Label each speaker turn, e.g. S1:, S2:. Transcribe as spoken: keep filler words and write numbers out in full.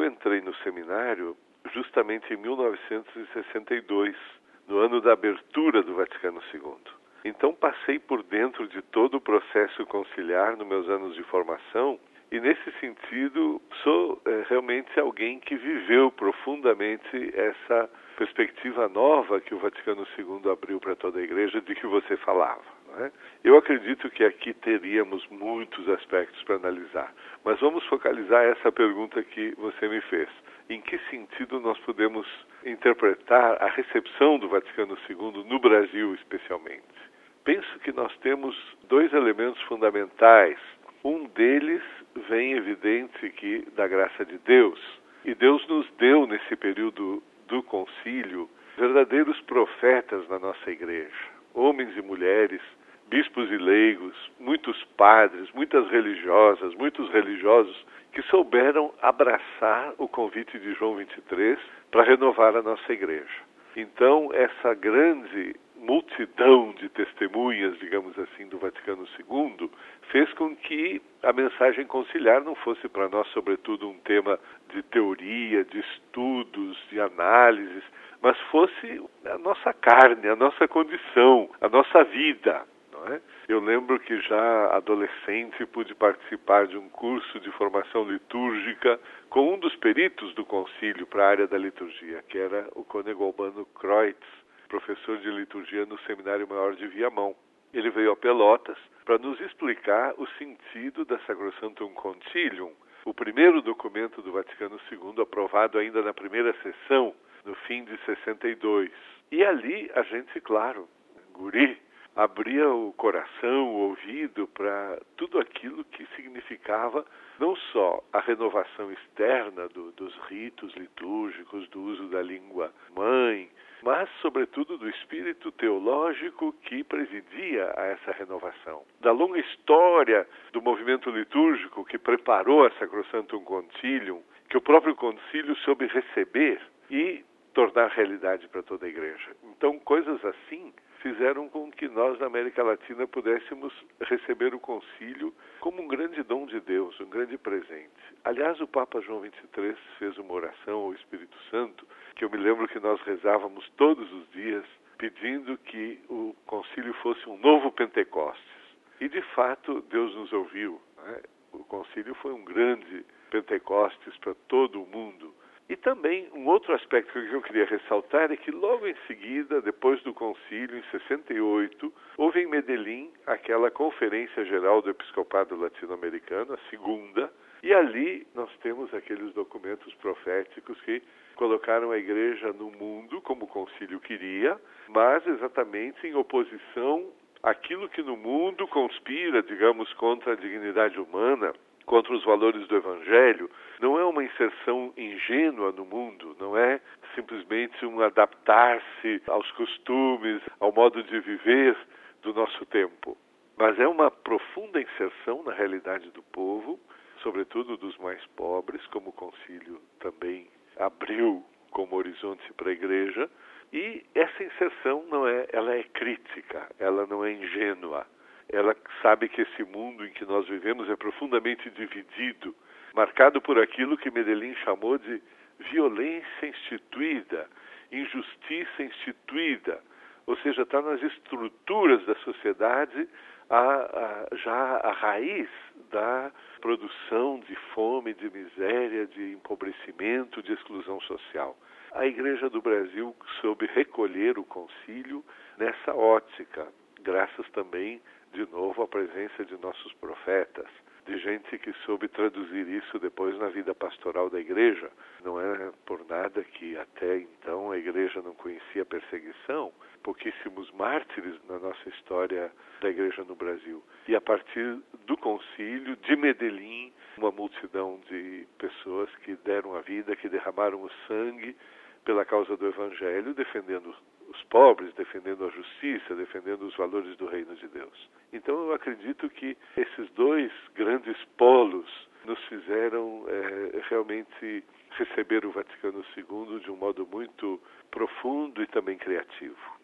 S1: eu entrei no seminário justamente em mil novecentos e sessenta e dois, no ano da abertura do Vaticano segundo. Então passei por dentro de todo o processo conciliar nos meus anos de formação e, nesse sentido, sou é, realmente alguém que viveu profundamente essa perspectiva nova que o Vaticano segundo abriu para toda a Igreja, de que você falava. Não é? Eu acredito que aqui teríamos muitos aspectos para analisar, mas vamos focalizar essa pergunta que você me fez. Em que sentido nós podemos interpretar a recepção do Vaticano segundo no Brasil, especialmente? Penso que nós temos dois elementos fundamentais. Um deles vem evidente que da graça de Deus. E Deus nos deu, nesse período do concílio, verdadeiros profetas na nossa igreja. Homens e mulheres, bispos e leigos, muitos padres, muitas religiosas, muitos religiosos que souberam abraçar o convite de João vinte e três para renovar a nossa igreja. Então, essa grande multidão de testemunhas, digamos assim, do Vaticano segundo, fez com que a mensagem conciliar não fosse para nós, sobretudo, um tema de teoria, de estudos, de análises, mas fosse a nossa carne, a nossa condição, a nossa vida. Não é? Eu lembro que já adolescente pude participar de um curso de formação litúrgica com um dos peritos do concílio para a área da liturgia, que era o cônego Albano Kreutz, professor de liturgia no Seminário Maior de Viamão. Ele veio a Pelotas para nos explicar o sentido da Sacrosanctum Concilium, o primeiro documento do Vaticano segundo aprovado ainda na primeira sessão, no fim de sessenta e dois. E ali a gente, claro, guri, abria o coração, o ouvido para tudo aquilo que significava não só a renovação externa do, dos ritos litúrgicos, do uso da língua mãe, mas, sobretudo, do espírito teológico que presidia a essa renovação. Da longa história do movimento litúrgico que preparou a Sacrosanctum Concilium, que o próprio concílio soube receber e tornar realidade para toda a igreja. Então, coisas assim fizeram com que nós, na América Latina, pudéssemos receber o concílio como um grande dom de Deus, um grande presente. Aliás, o Papa João vinte e três fez uma oração ao Espírito Santo, que eu me lembro que nós rezávamos todos os dias, pedindo que o concílio fosse um novo Pentecostes. E, de fato, Deus nos ouviu. Né? O concílio foi um grande Pentecostes para todo o mundo. E também um outro aspecto que eu queria ressaltar é que logo em seguida, depois do concílio, em sessenta e oito, houve em Medellín aquela Conferência Geral do Episcopado Latino-Americano, a segunda, e ali nós temos aqueles documentos proféticos que colocaram a igreja no mundo como o concílio queria, mas exatamente em oposição àquilo que no mundo conspira, digamos, contra a dignidade humana, contra os valores do Evangelho. Não é uma inserção ingênua no mundo, não é simplesmente um adaptar-se aos costumes, ao modo de viver do nosso tempo, mas é uma profunda inserção na realidade do povo, sobretudo dos mais pobres, como o concílio também abriu como horizonte para a igreja, e essa inserção não é, ela é crítica, ela não é ingênua. Ela sabe que esse mundo em que nós vivemos é profundamente dividido, marcado por aquilo que Medellín chamou de violência instituída, injustiça instituída, ou seja, está nas estruturas da sociedade a, a, já a raiz da produção de fome, de miséria, de empobrecimento, de exclusão social. A Igreja do Brasil soube recolher o concílio nessa ótica, graças também, de novo, à presença de nossos profetas, de gente que soube traduzir isso depois na vida pastoral da igreja. Não é por nada que até então a igreja não conhecia perseguição, pouquíssimos mártires na nossa história da igreja no Brasil. E a partir do concílio de Medellín, uma multidão de pessoas que deram a vida, que derramaram o sangue pela causa do Evangelho, defendendo os pobres, defendendo a justiça, defendendo os valores do reino de Deus. Então eu acredito que esses dois grandes polos nos fizeram é, realmente receber o Vaticano segundo de um modo muito profundo e também criativo.